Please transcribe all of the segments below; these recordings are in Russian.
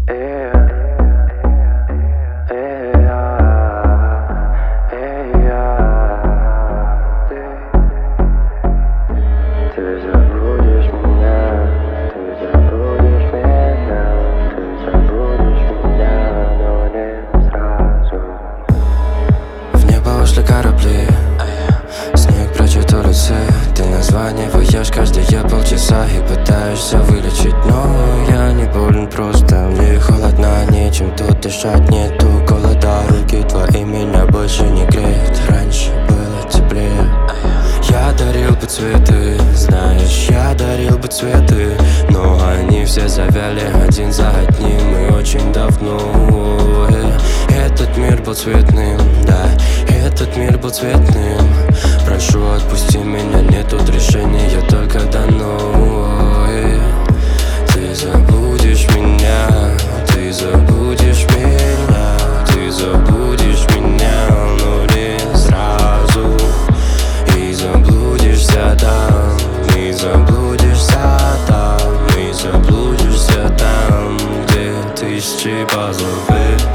Ты забудешь меня, ты забудешь меня, ты забудешь меня, но не сразу. В небо ушли корабли, снег прячет улицы. Ты названиваешь каждые полчаса и пытаешься вылечить. Но я не болен, просто мне холодно, нечем тут дышать, нету голода. Руки твои меня больше не греют, раньше было теплее. Я дарил бы цветы, знаешь, я дарил бы цветы, но они все завяли один за одним и очень давно. Этот мир был цветным, да, этот мир был цветным. Прошу, отпусти меня, нет тут решения, только дано. Ты забудешь меня, ты забудешь меня, ты забудешь меня, но не сразу. И заблудишься там, и заблудишься там, и заблудишься там, где тысячи пазлов.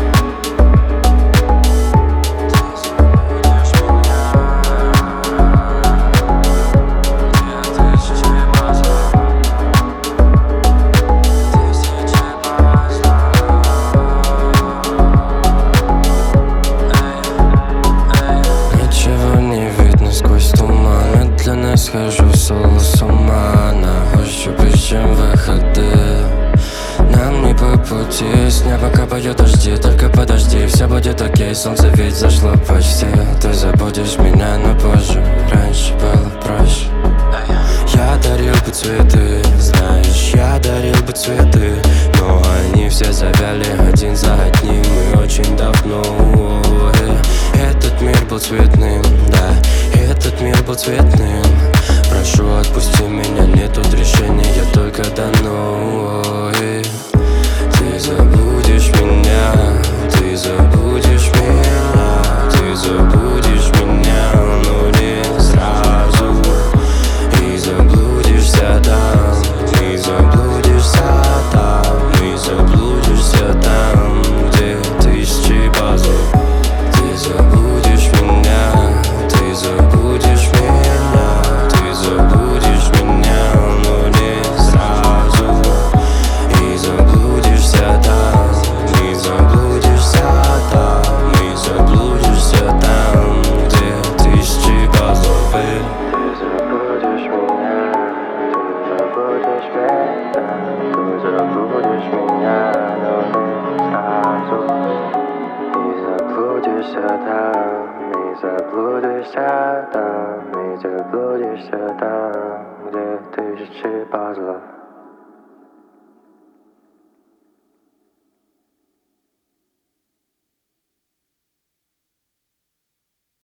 Схожу соло с ума, нахожу ищем выходы. Нам не по пути, с неба капают дожди. Только подожди, все будет окей, солнце ведь зашло почти. Ты забудешь меня, но позже, раньше было проще. Я дарил бы цветы, знаешь, я дарил бы цветы, но они все завяли один за одним и очень давно. Этот мир был цветным, да, этот мир был цветным. Прошу, отпусти меня, нет тут решения, только дано. Ты забудешь меня, ты забудешь меня, ты забудешь меня, но не сразу. И заблудишься там, и заблудишься там, и заблудишься там, где тысячи пазлов. Ты забудешь меня, ты забудешь меня, ты забудешь меня, но не сразу. И заблудишься там, и заблудишься там, и заблудишься там, где тысячи пазлов. Ты забудешь меня, ты забудешь меня, ты забудешь меня, но не сразу. И заблудишься там, и заблудишься там, и заблудишься там, где тысячи пазлов.